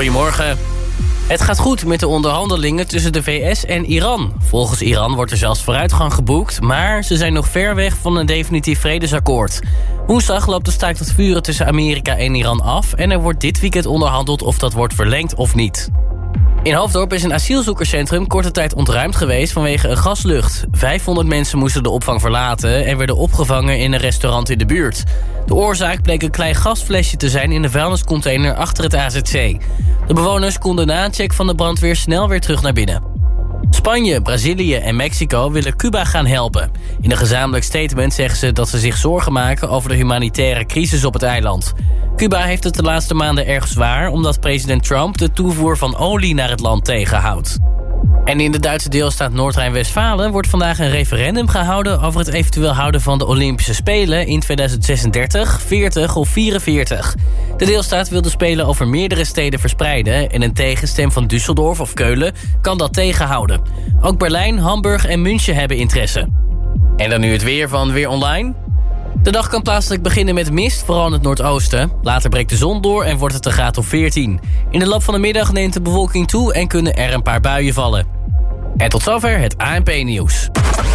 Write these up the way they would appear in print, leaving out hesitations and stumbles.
Goedemorgen. Het gaat goed met de onderhandelingen tussen de VS en Iran. Volgens Iran wordt er zelfs vooruitgang geboekt, maar ze zijn nog ver weg van een definitief vredesakkoord. Woensdag loopt de staakt het vuren tussen Amerika en Iran af en er wordt dit weekend onderhandeld of dat wordt verlengd of niet. In Hoofddorp is een asielzoekerscentrum korte tijd ontruimd geweest vanwege een gaslucht. 500 mensen moesten de opvang verlaten en werden opgevangen in een restaurant in de buurt. De oorzaak bleek een klein gasflesje te zijn in de vuilniscontainer achter het AZC. De bewoners konden na een check van de brandweer snel weer terug naar binnen. Spanje, Brazilië en Mexico willen Cuba gaan helpen. In een gezamenlijk statement zeggen ze dat ze zich zorgen maken over de humanitaire crisis op het eiland. Cuba heeft het de laatste maanden erg zwaar omdat president Trump de toevoer van olie naar het land tegenhoudt. En in de Duitse deelstaat Noord-Rijn-Westfalen wordt vandaag een referendum gehouden over het eventueel houden van de Olympische Spelen in 2036, 40 of 44. De deelstaat wil de Spelen over meerdere steden verspreiden en een tegenstem van Düsseldorf of Keulen kan dat tegenhouden. Ook Berlijn, Hamburg en München hebben interesse. En dan nu het weer van Weer Online. De dag kan plaatselijk beginnen met mist, vooral in het noordoosten. Later breekt de zon door en wordt het een graad of 14. In de loop van de middag neemt de bewolking toe en kunnen er een paar buien vallen. En tot zover het ANP-nieuws.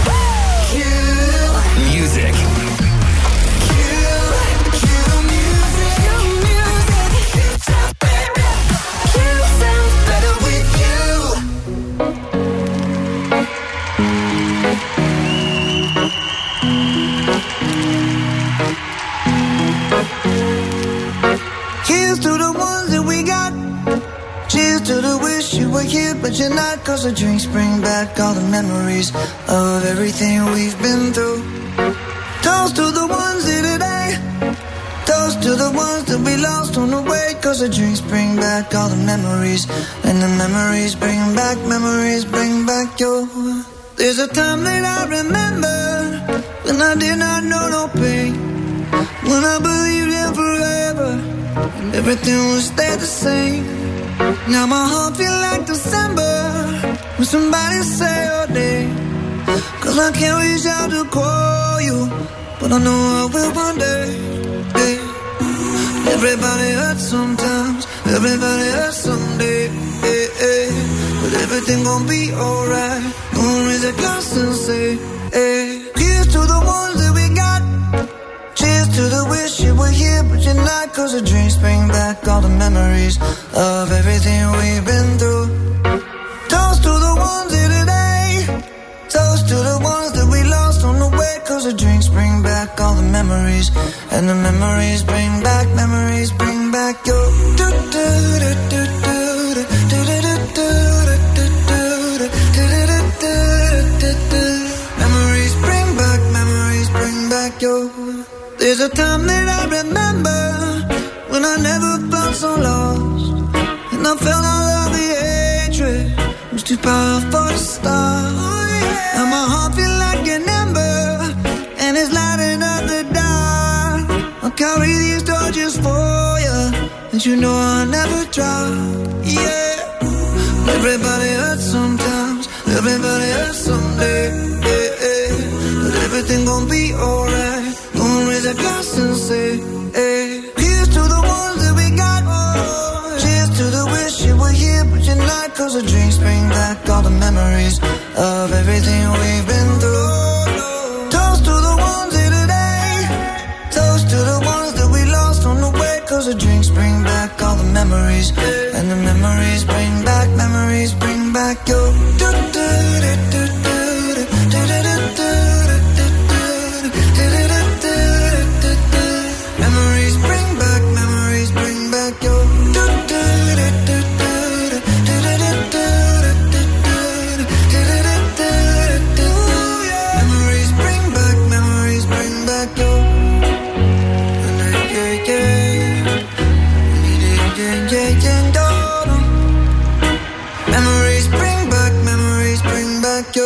Music. Here's to the ones that we got. Cheers to the wish you were here, but you're not. 'Cause the drinks bring back all the memories of everything we've been through. Toast to the ones here today. Toast to the ones that we lost on the way. 'Cause the drinks bring back all the memories. And the memories bring back your. There's a time that I remember when I did not know no pain. When I believed in forever and everything will stay the same. Now my heart feel like December when somebody say your name. 'Cause I can't reach out to call you, but I know I will one day. Yeah. Everybody hurts sometimes, everybody hurts someday. Yeah, yeah. But everything gon' be alright. Gonna raise a glass and say, hey. Here's to the ones that we got. Cheers to the wish you were here, but you're not. 'Cause the drinks bring back all the memories of everything we've been through. Toast to the ones here today. Toast to the ones that we lost on the way. 'Cause the drinks bring back all the memories. And the memories bring back your. Memories bring back your. There's a time that I remember when I never felt so lost, and I felt all of the hatred was too powerful to stop. And my heart feel like an ember, and it's lighting up the dark. I'll carry these torches for you, and you know I'll never drop. Yeah. Everybody hurts sometimes, everybody hurts someday. Yeah, yeah. But everything gon' be alright. Gonna raise a glass and say, hey. Here's to the ones that we got. Cheers to the wish you were here, but you're not. 'Cause the drinks bring back all the memories of everything we've been through. Toast to the ones here today. Toast to the ones that we lost on the way. 'Cause the drinks bring back all the memories. And the memories bring back your. Memories bring back your. Memories bring back your. Memories bring back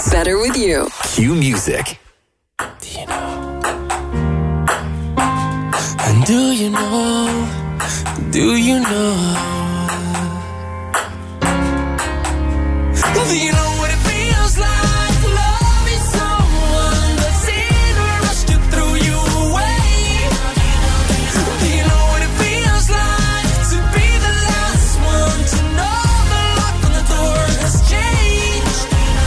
better with you. Q Music. Do you know? And do you know? Do you know? Do you know what it feels like? Loving someone that's in a rush to throw you away. Do you know what it feels like to be the last one to know the lock on the door has changed?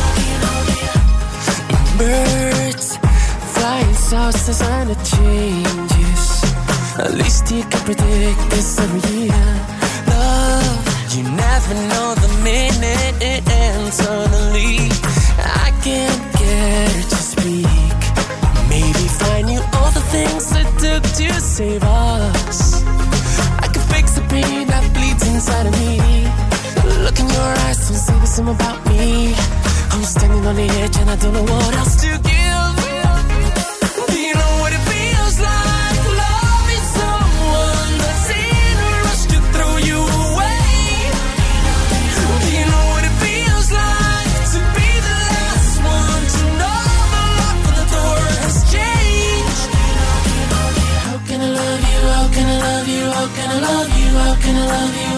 Birds flying south says and it changes. At least you can predict this every year. Love, you never know the minute it ends. Suddenly, I can't get her to speak. Maybe find you all the things it took to save us. I could fix the pain that bleeds inside of me. Look in your eyes and say the same about me. I'm standing on the edge and I don't know what else to give. Do you know what it feels like? Loving someone that's in a rush to throw you away. Do you know what it feels like to be the last one to know the lock on the door has changed? How can I love you? How can I love you? How can I love you? How can I love you?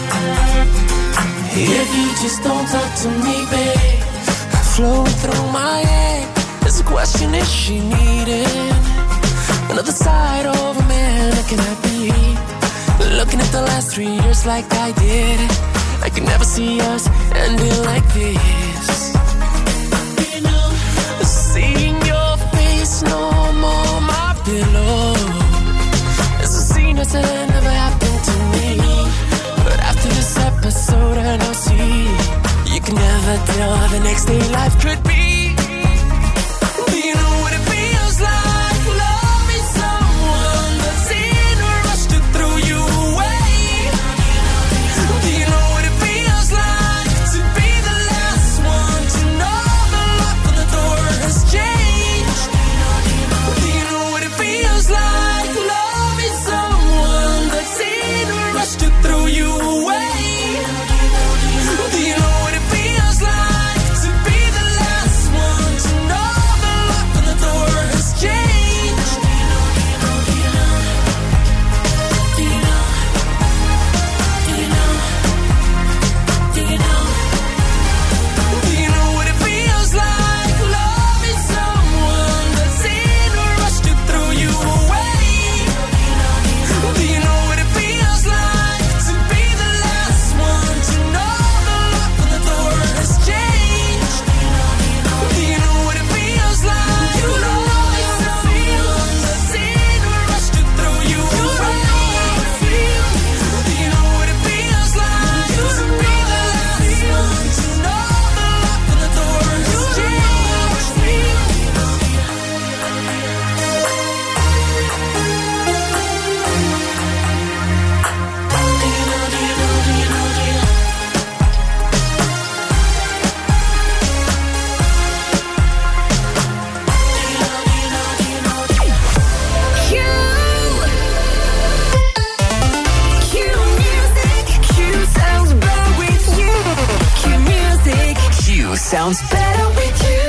If you just don't talk to me, babe. Flowing through my head, there's a question: is she needing another side of a man? Or can I be looking at the last 3 years like I did? I can never see us ending like this. You know, seeing your face no more my pillow. It's a scene that never happened to me. But after this episode I know see you can never tell how the next day life could be. Do you know what it feels like? Loving someone that's in a rush to throw you away. Do you know what it feels like to be the last one to know the lock on the door has changed? Do you know what it feels like? Loving someone that's in a rush to throw you away. Do you know what it feels like to be the last one to know the lock on the door has changed? Do you know? Do you know? Do you know? Do you know? Do you know what it feels like? Loving someone that's in a rush to throw you away. Do you know what it feels like to be the last one to know the lock on the door has changed? Do you know what it feels like? You know it's a feeling that's in a rush to throw you away. Do you know what it feels like to be the last one to know the lock on the door has changed? Do you know? Q music. Q sounds better with you. Q music. Q sounds Better with you.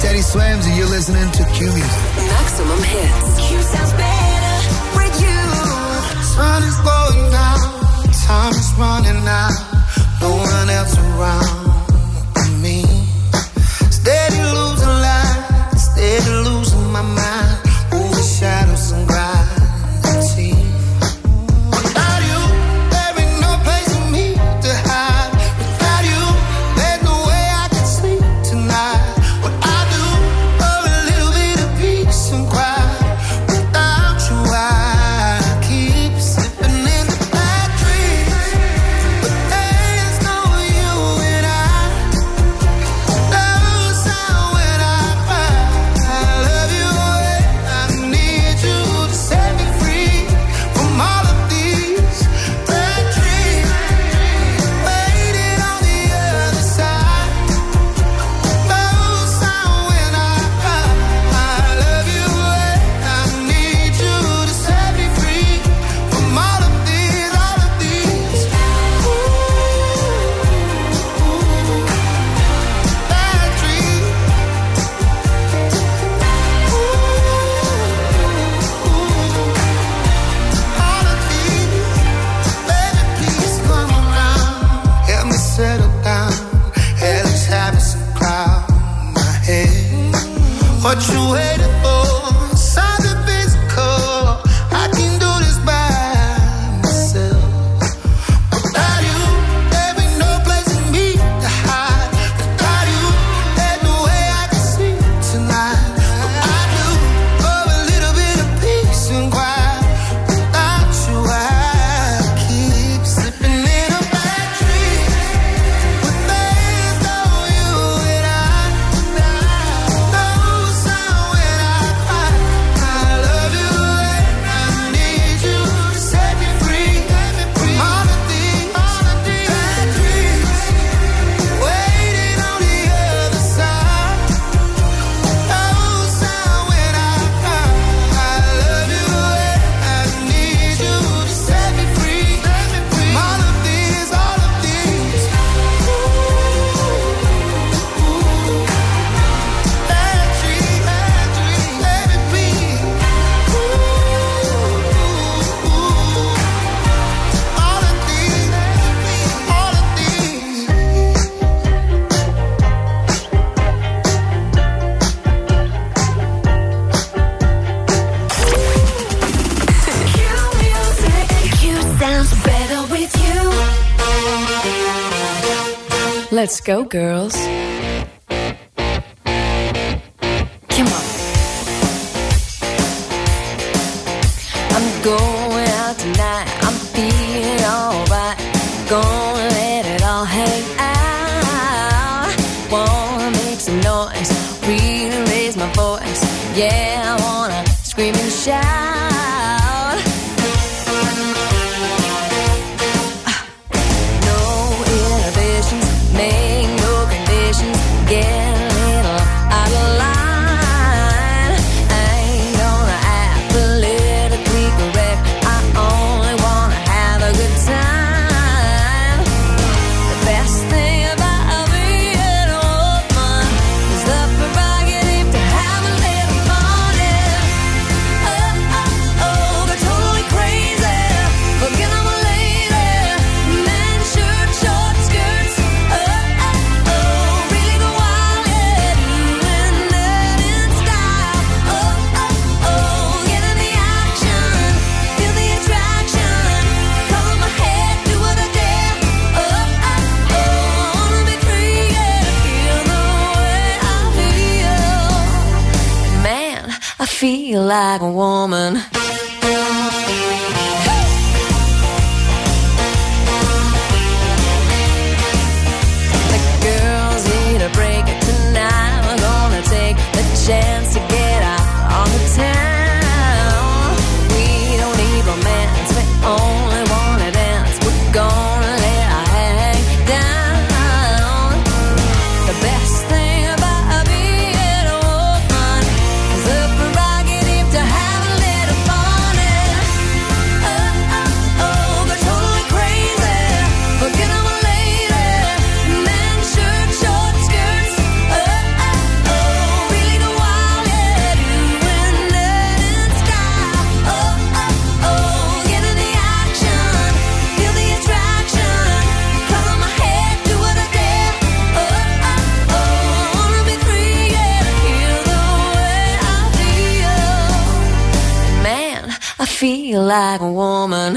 Teddy Swims and you're listening to Q Music. Maximum hits. Q sounds better with you. Sun is going down, time is running out. No one else around me. Steady losing light, steady losing my mind. Moving shadows and gravity. Without you, there ain't no place for me to hide. Without you, there's no way I can sleep tonight. What I do for a little bit of peace and quiet. Without you, I keep slipping into bad dreams. But there's no you and I. Love sound when I cry. I love you and I need you to set me free from all of these bad dreams. Waiting on the other side. Love sound when I cry. I love you and I need you to set me free from all of these bad dreams. All of these, baby, please come around. Help me settle down. Hell is having some cloud in my head. What you waiting for? Something physical. I can do this by myself. Without you, there ain't no place for me to hide. Without you, there's no way I can sleep tonight. What I do for a little bit of peace and quiet. Without you, I keep slipping in a bad dream. When there's no you and I, no sound when I cry. I love you and I need you to set me free from all of these bad dreams. Waiting on the other side. No sound when I cry. I love you and I need you to set me free from all of these bad dreams. Baby, please. All of these, all of these. Q music. Q sounds better with you. Let's go, girls. Come on. I'm going out tonight. I'm feeling alright. Gonna let it all hang out. Wanna make some noise. Really raise my voice. Yeah, I wanna scream and shout. No inhibitions, make no conditions. Get a little out of line. I ain't gonna act politically correct. I only wanna have a good time. The best thing about being a woman is the prerogative to have a little fun. Oh, oh, oh, go totally crazy. Forget I'm a lady. Men, shirt, short skirts. Oh, oh, oh, really go wild, yeah. Doing that in style. Oh, oh, oh, get in the action. Feel the attraction. Color my head, do what I dare. Oh, oh, oh, I wanna be free, yeah. Feel the way I feel. Man, I feel like a woman. The girls need a break tonight. We're gonna take the chance to get out on the town. We don't need romance, we only wanna dance. We're gonna let our hang down. The best thing about being a woman is the prerogative to have a little fun. feel like a woman.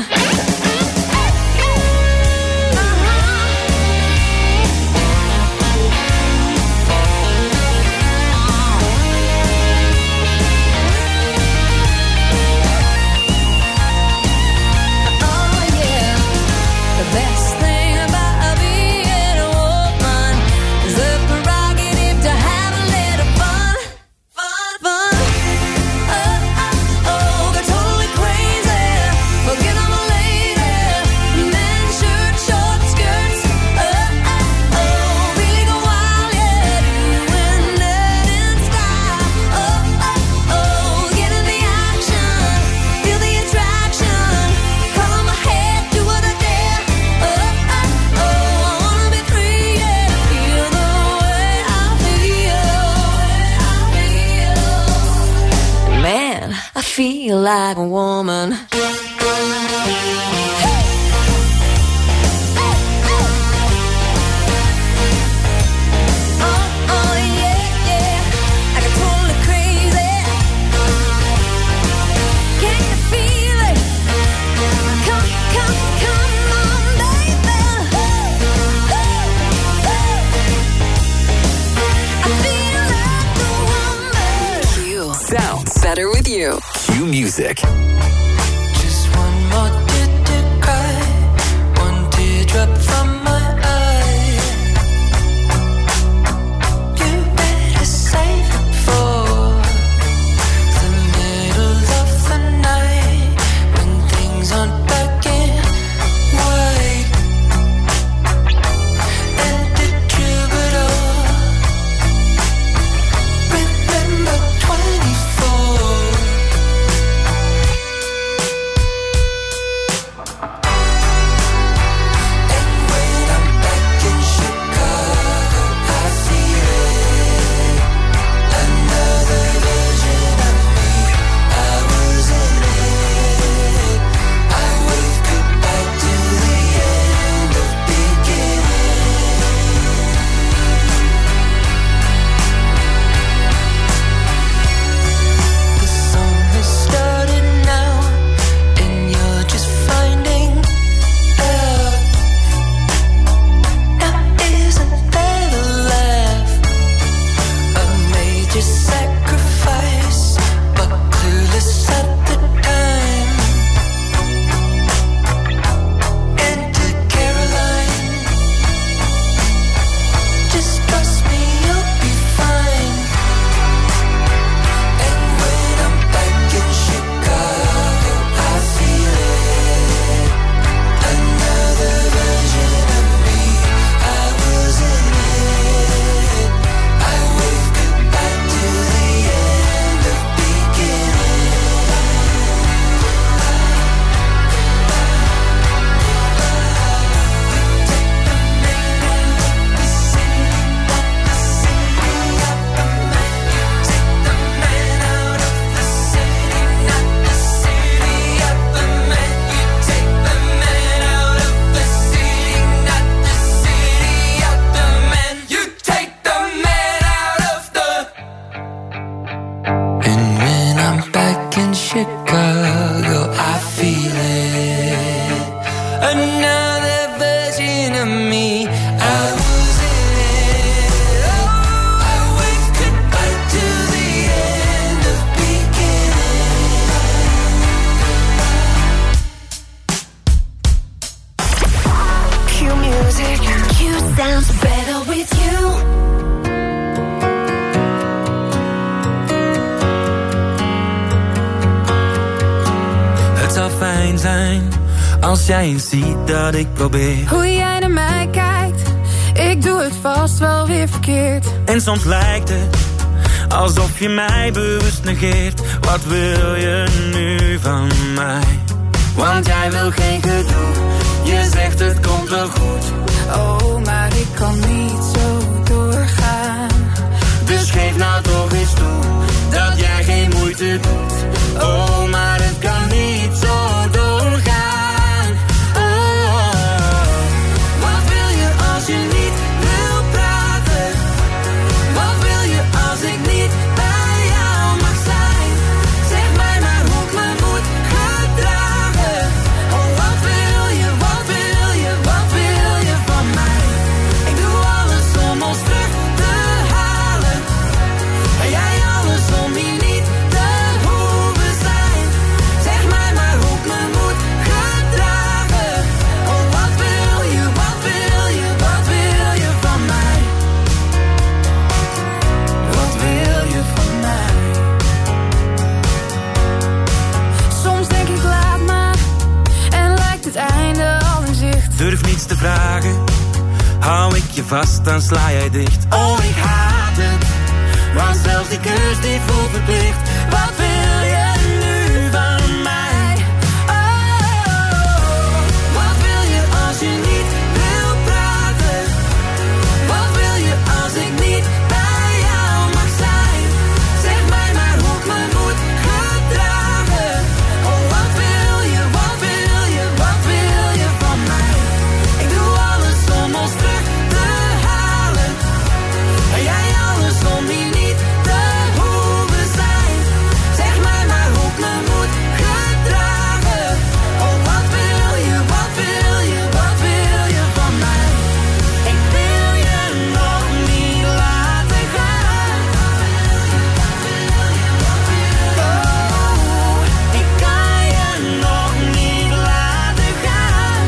Feel like a woman. Better with you. Q Music. Just one more tear to cry, one teardrop from my eye. You better save it for the middle of the night, when things aren't black and white. And the troubadour, remember 24. Chicago, I feel it. Another version of me, I was in it. Oh, I waved goodbye to the end of beginning. Q Music. Q sounds better with you. Zou fijn zijn als jij eens ziet dat ik probeer. Hoe jij naar mij kijkt, ik doe het vast wel weer verkeerd. En soms lijkt het alsof je mij bewust negeert. Wat wil je nu van mij? Want jij wil geen gedoe, je zegt het komt wel goed. Oh, maar ik kan niet zo doorgaan. Dus geef nou toch eens toe dat jij geen moeite doet. Oh, maar het kan niet zo doorgaan. Oh, wat wil je als je niet wil praten? Wat wil je als ik niet bij jou mag zijn? Zeg mij maar hoe ik me moet gedragen. vast, dan sla jij dicht. Oh, ik haat het, want zelfs die kus die voelt verplicht. Wat wil je nu van mij? Oh, wat wil je als je niet wil praten? Wat wil je als ik niet bij jou mag zijn? Zeg mij maar hoe ik me moet gedragen. Oh, wat wil je, wat wil je, wat wil je van mij? Ik doe alles om ons terug te halen. En jij alles om hier niet te hoeven zijn. Zeg mij maar hoe ik me moet gedragen. Oh, wat wil je, wat wil je, wat wil je van mij? Ik wil je nog niet laten gaan. Oh, ik kan je nog niet laten gaan.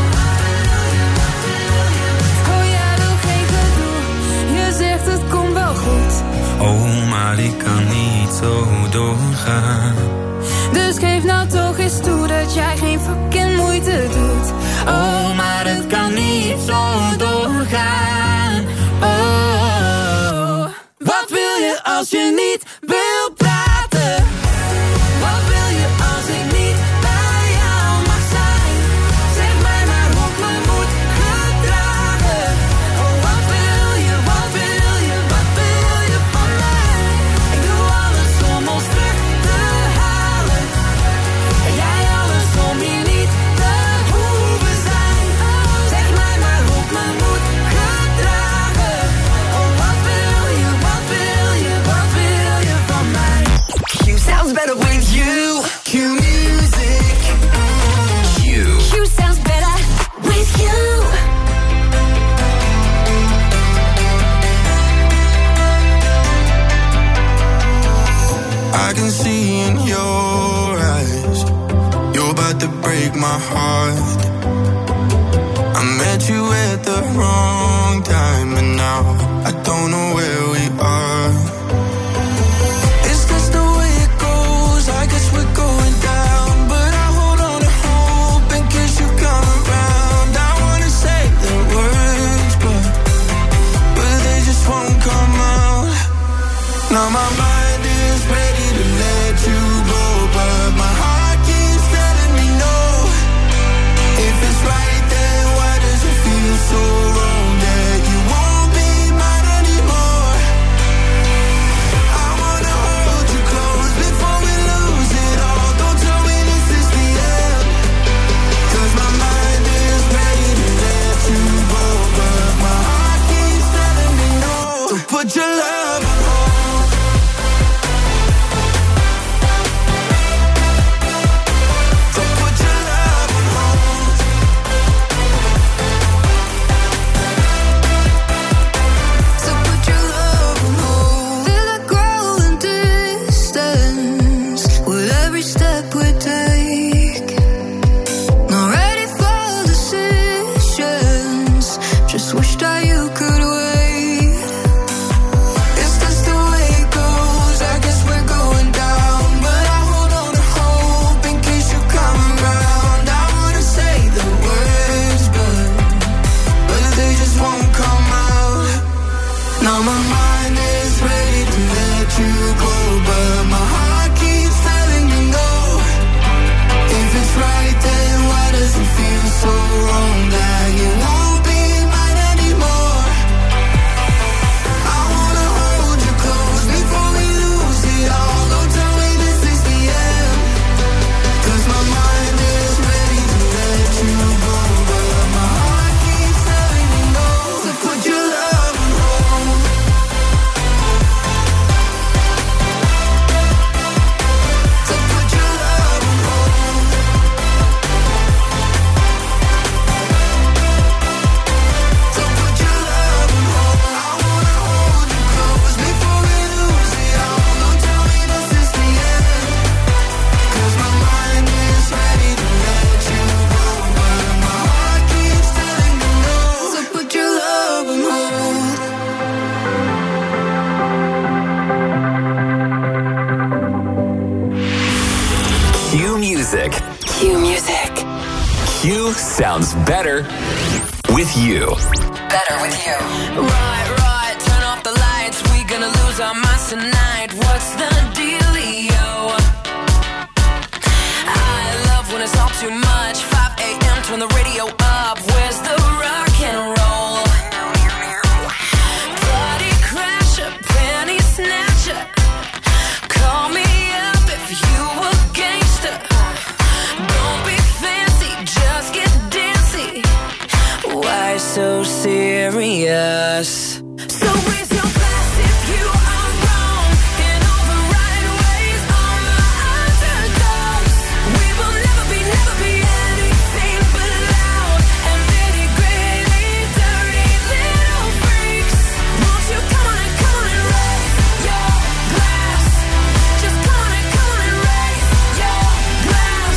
Oh ja, doe geen gedoe. Je zegt het komt wel goed. Oh, maar ik kan niet zo doorgaan. Dus geef nou toch eens toe dat jij geen fucking moeite doet. Oh, maar het kan niet zo doorgaan. Oh, wat wil je als je niet wil praten? Wat wil je als ik niet bij jou mag zijn? Zeg mij maar hoe ik me moet gedragen. Oh, wat wil je, wat wil je, wat wil je van mij? Ik doe alles om ons terug te halen. En jij alles om hier niet te hoeven zijn. Zeg mij maar hoe ik me moet gedragen. Oh, wat wil je, wat wil je, wat wil je van mij? Q sounds better with you. Q music. Q. Q sounds better with you. I can see in your eyes, you're about to break my heart. I met you at the wrong time, and now I don't know where we are. Is this the way it goes? I guess we're going down, but I hold on to hope in case you come around. I wanna say the words, but they just won't come out. Now my mind is ready to let you go, but my heart keeps telling me no. If it's right, then why does it feel so wrong that you won't be mine anymore? I wanna hold you close before we lose it all. Don't tell me this is the end, 'cause my mind is ready to let you go, but my heart keeps telling me no. So put your love on hold. So put your love on hold. So put your love on hold. Feel it growing distance with every step we take. Not ready for decisions. Just wish that you could wait. Is this the way it goes? I guess we're going down, but I hold on to hope in case you come around. I wanna say the words, but they just won't come out. Now my mind is ready to let you go, but my heart keeps telling me no. If it's right, then why does it feel so wrong that you won't be mine anymore? I wanna hold you close before we lose it all. Don't tell me this is the end, 'cause my mind is ready to let you go, but my heart keeps telling me no. So put your love on hold. So put your love on hold. So put your love on hold. I wanna hold you close before we lose it all. Don't tell me this is the end, 'cause my mind is ready to let you go, but my heart keeps telling me no. So put your love on hold. Q music. Q music. Q sounds better with you. better with you. Right, turn off the lights. We gonna lose our minds tonight. What's the dealio? I love when it's all too much. 5 a.m. turn the radio up. Where's the rock and roll? Party crasher, penny snatcher. Call me up if you a gangster. Don't be fancy, just get dancy. Why so serious? So raise your glass if you are wrong in all the right ways. On the underdogs, we will never be anything but loud and nitty gritty, dirty little freaks. Won't you come on and raise your glass? Just come on and raise your glass.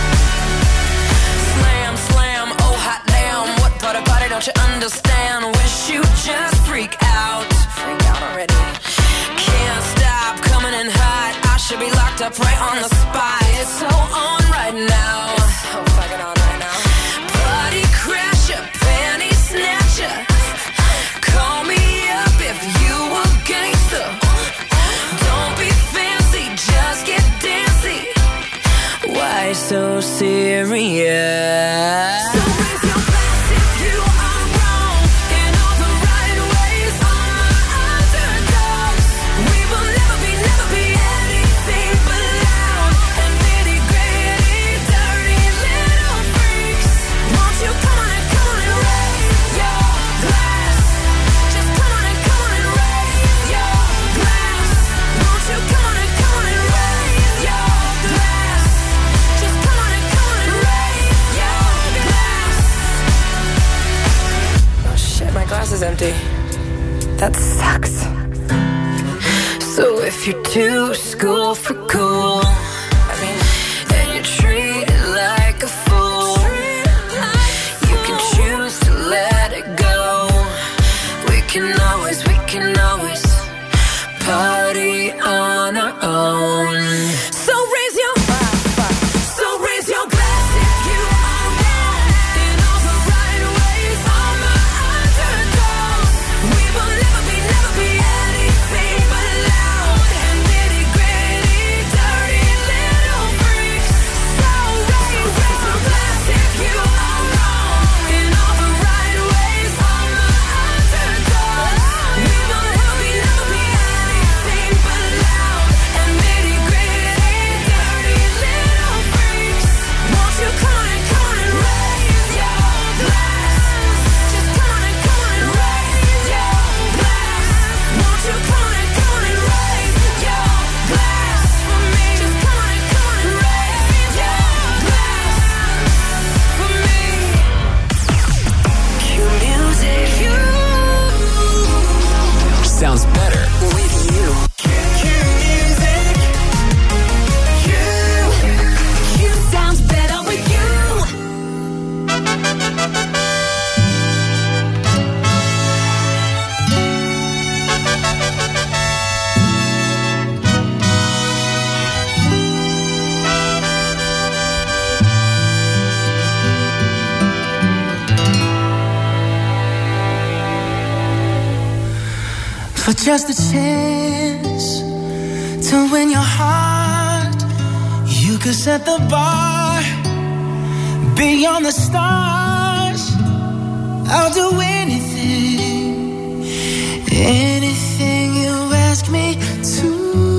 Slam, slam, oh hot damn. What part of party don't you understand? Wish you just freak out. Freak out already. Can't stop coming in hot. I should be locked up right on the spot. It's so on right now. So fucking on right now. Party crasher, panty snatcher. Call me up if you a gangster. Don't be fancy, just get dancy. Why so serious? So raise your glass if you are wrong in all the right ways. On the underdogs, we will never be anything but loud and nitty gritty, dirty little freaks. Won't you come on and raise your glass? Just come on and raise your glass. Won't you come on and raise your glass? Just come on and raise your glass. Oh shit, my glass is empty. That sucks. So if you're too school for cool, and you treat it like a fool, you can choose to let it go. We can always party on our own. So raise your glass if you are wrong in all the right ways. On the underdogs, we will never be anything but loud and nitty gritty, dirty little freaks. So raise your glass if you are wrong in all the right ways. On the underdogs, we will never be anything but loud and nitty gritty, dirty little freaks. Won't you come on and raise your glass? Just come on and raise your glass. Won't you come on and raise your glass for me? Just come on and raise your glass for me. Cue music. Sounds better with you. Cue music. Cue sounds better with you. For just a chance to win your heart, you could set the bar beyond the stars. I'll do anything, anything you ask me to.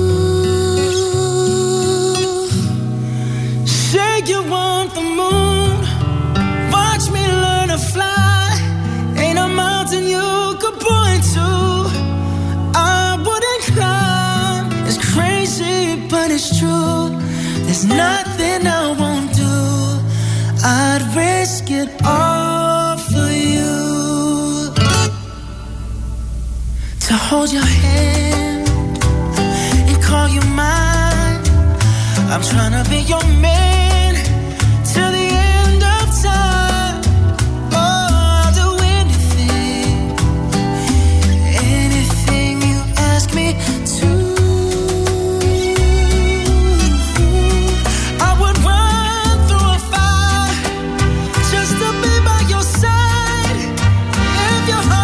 Say you want the moon, watch me learn to fly. Ain't a mountain you could point to I wouldn't climb. It's crazy, but it's true. There's nothing I won't do. I'd risk it all for you. To hold your hand and call you mine. I'm trying to be your man till the end of time. Oh, I'll do anything, anything you ask me to. I would run through a fire just to be by your side. If your heart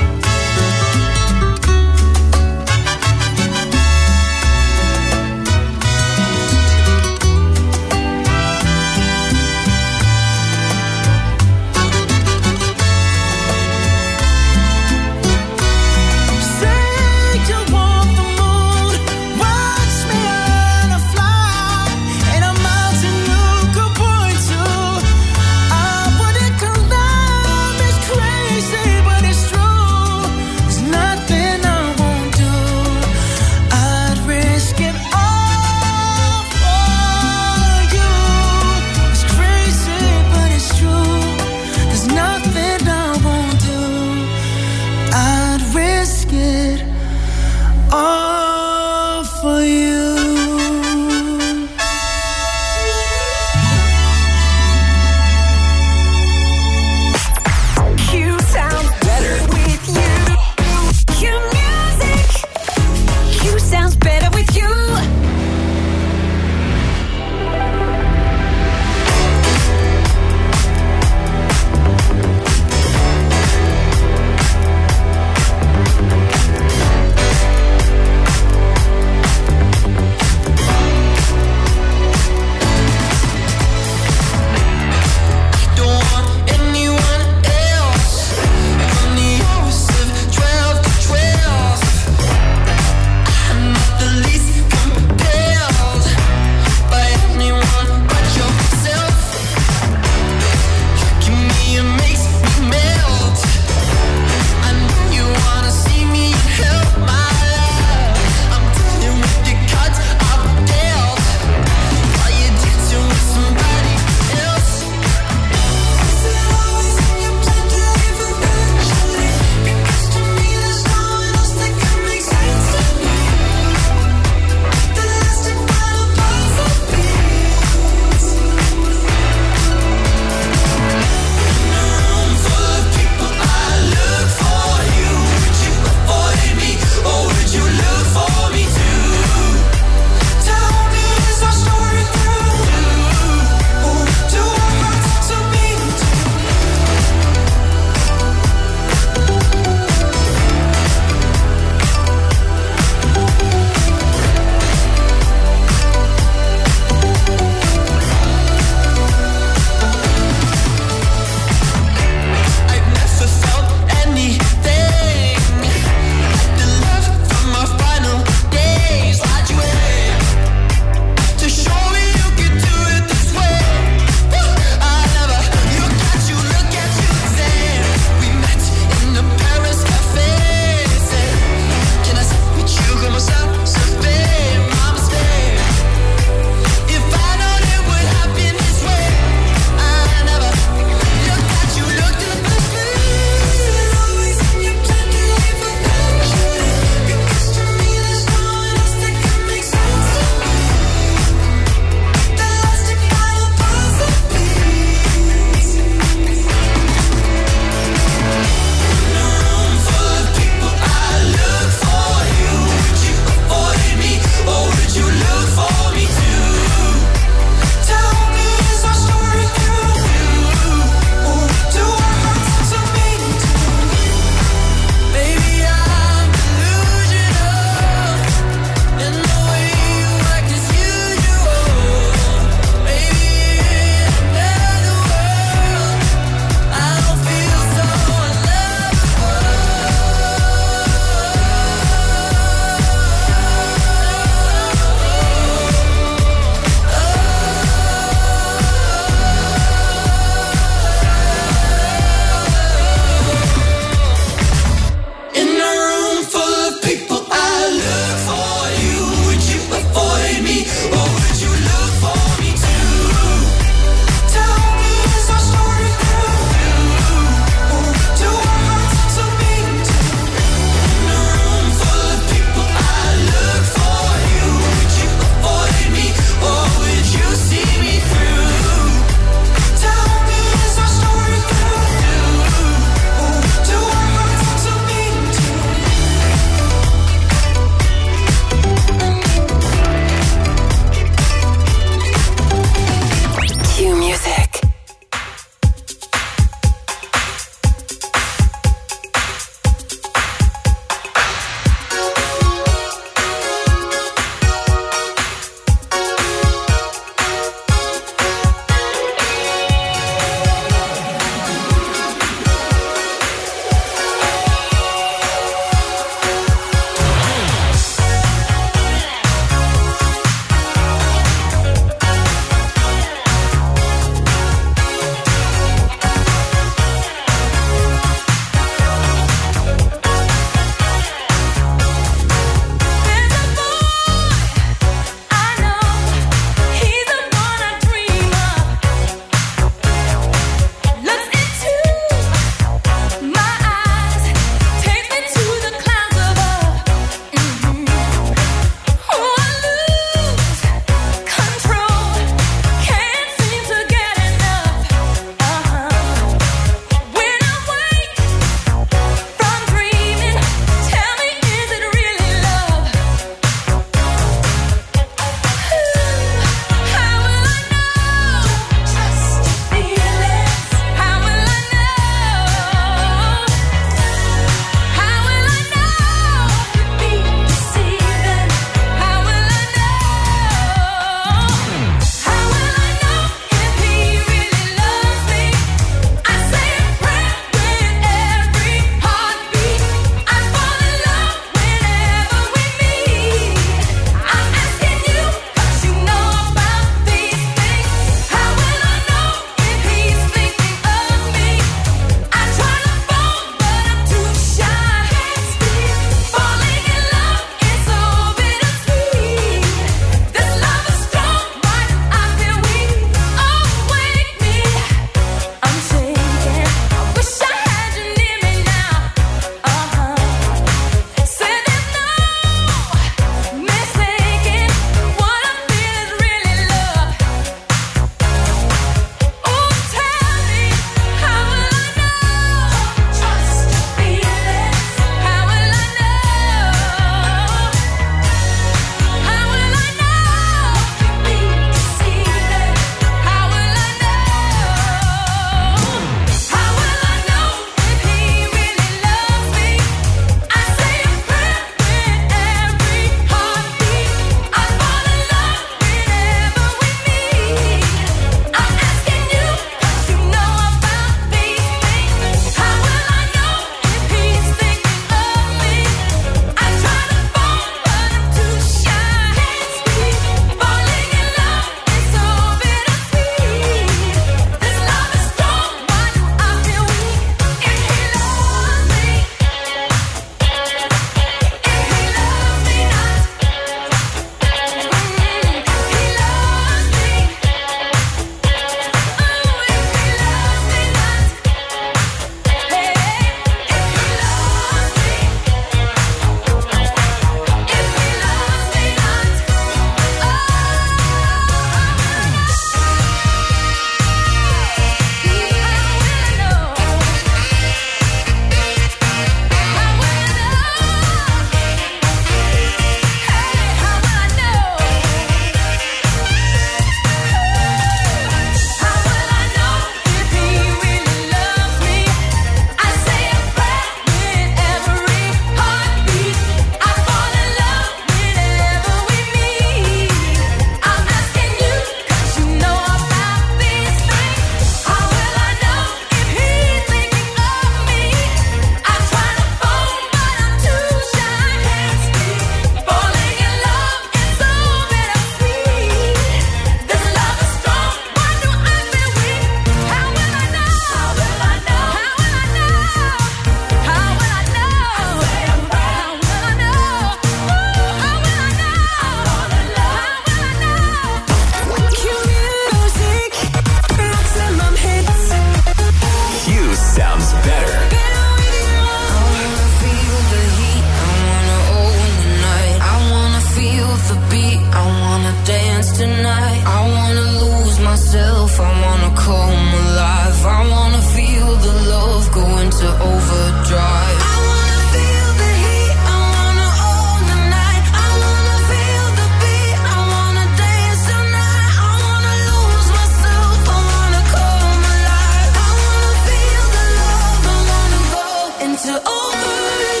myself, I wanna come alive. I wanna feel the love go into overdrive. I wanna feel the heat, I wanna own the night. I wanna feel the beat, I wanna dance tonight. I wanna lose myself, I wanna come alive. I wanna feel the love, I wanna go into overdrive.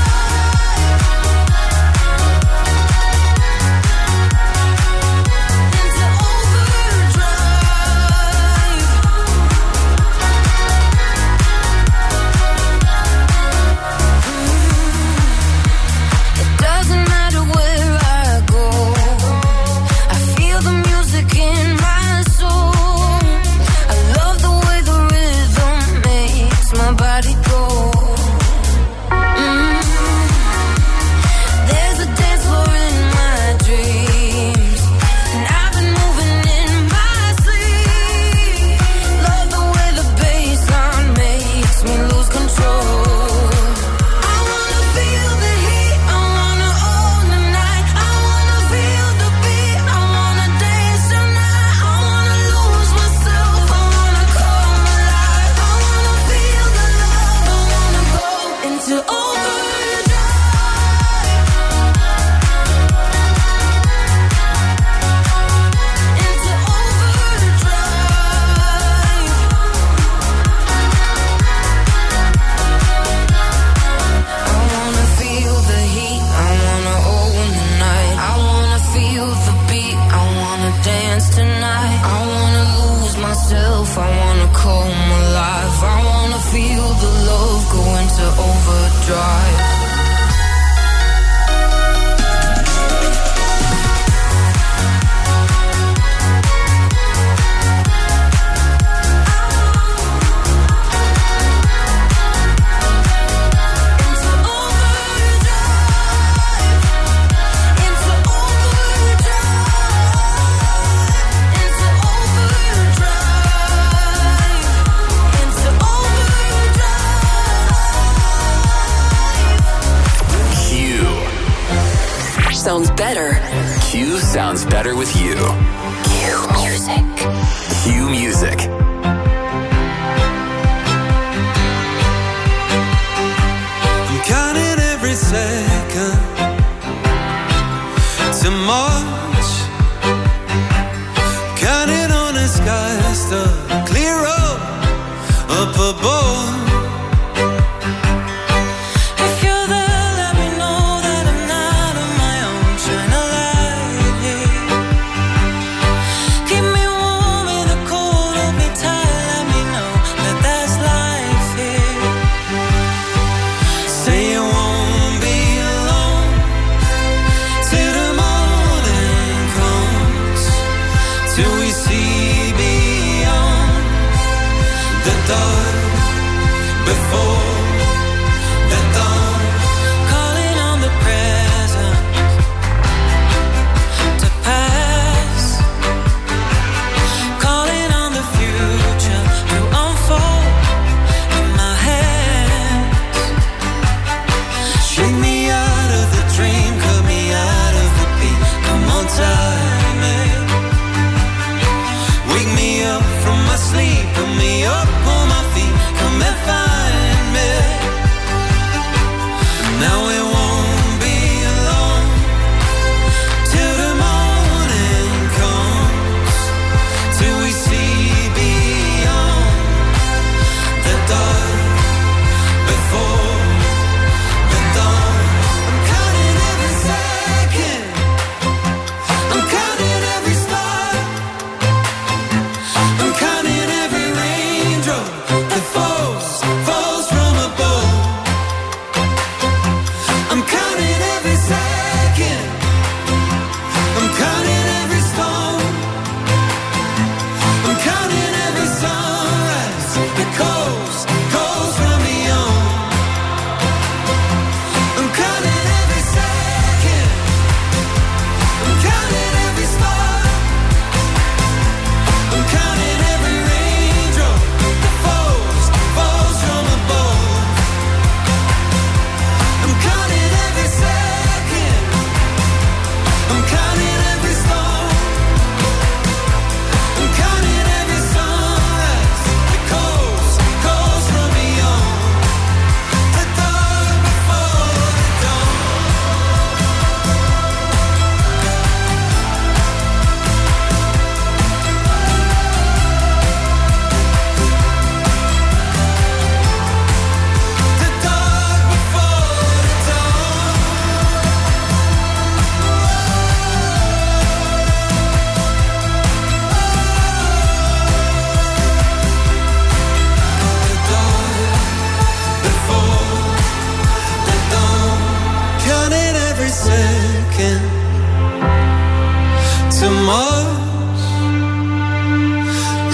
Sounds better. Q sounds better with you. Q Music. Q Music. I'm counting every second to March. Counting on the skies to clear up above.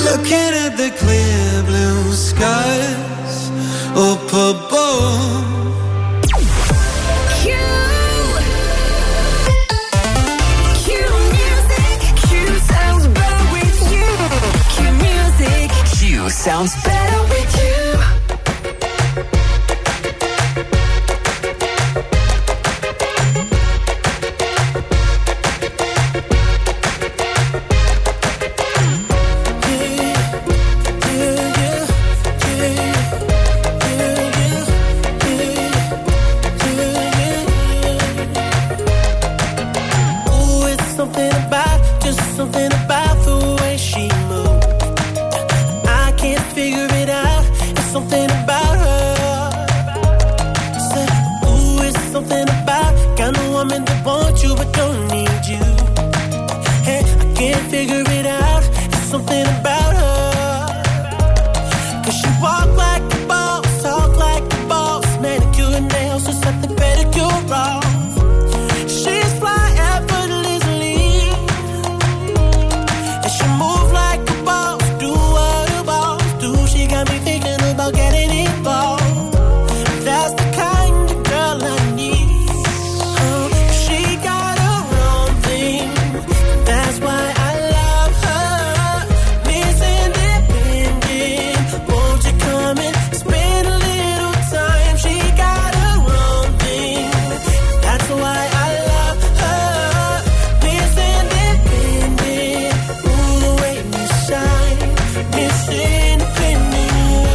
Looking at the clear blue skies up above. Sounds better with you. Ooh, it's something about, just something about the way she moves. Can't figure it out. It's something about her. Said, ooh, it's something about kind of woman that wants you but don't need you. Hey, I can't figure it out. It's something about her. 'Cause she walk like a boss, talk like a boss, manicure and nails, just like the pedicure off. She's fly effortlessly, and she move like a boss. Do what a boss do. She got me thinking about getting involved. That's the kind of girl I need. She got her own thing. That's why I love her. Miss Independent, won't you come and spend a little time? She got her own thing. That's why I love her. Miss Independent, ooh, the way you shine. Miss Independent,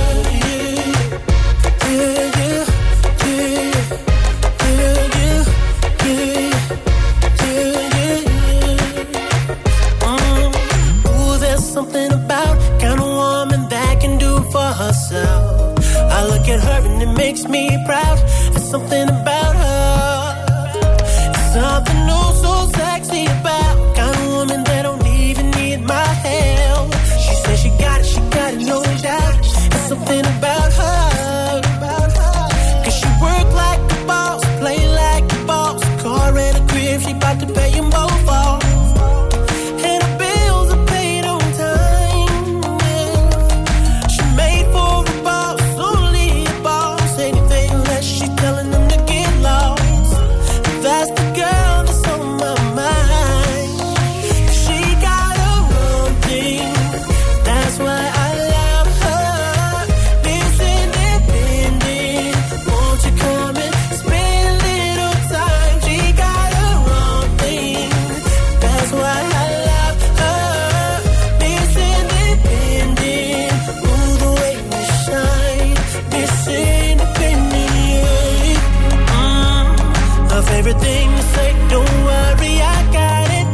ooh, there's something about kind of woman that can do for herself. I look at her and it makes me proud. There's something about her. Something new, so sexy about kind of woman that don't even need my help. She says she got it, no doubt. There's something about her. 'Cause she work like a boss, play like a boss. Car and a crib, she bout to pay them both off. And her bills are paid on time. She made for a boss, only a boss. Anything less, she telling them to get lost. That's the girl that's on my mind. She got her own thing. That's why I love her. Miss Independent, won't you come and spend a little time? She got her own thing. That's why I love her. Miss Independent, ooh, the way you shine. Miss Independent, her favorite thing to say, don't worry, I got it.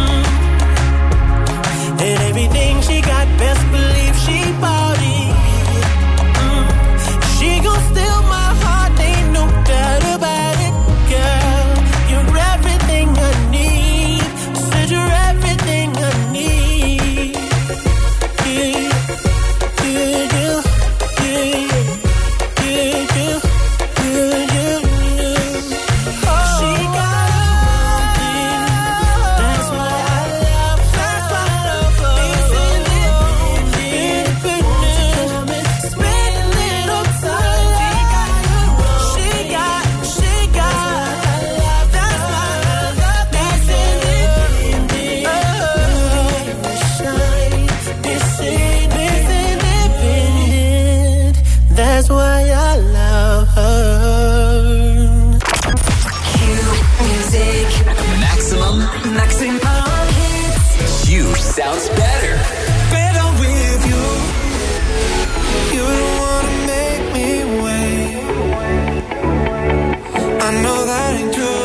And everything she got, best believe she bought it. She gon' steal my heart, ain't no doubt about it. Girl, you're everything I need. Said you're everything I need. Yeah, yeah, yeah, yeah, yeah, yeah, yeah, yeah. She got her own thing. That's why I love her. Miss Independent, won't you come and spend a little time? She got I love. That's why I love Miss Independent. Shine, Miss Independent. That's why I love her. Music. Maximum hits. Q sounds better. Better with you. You don't wanna make me wait. I know that ain't true.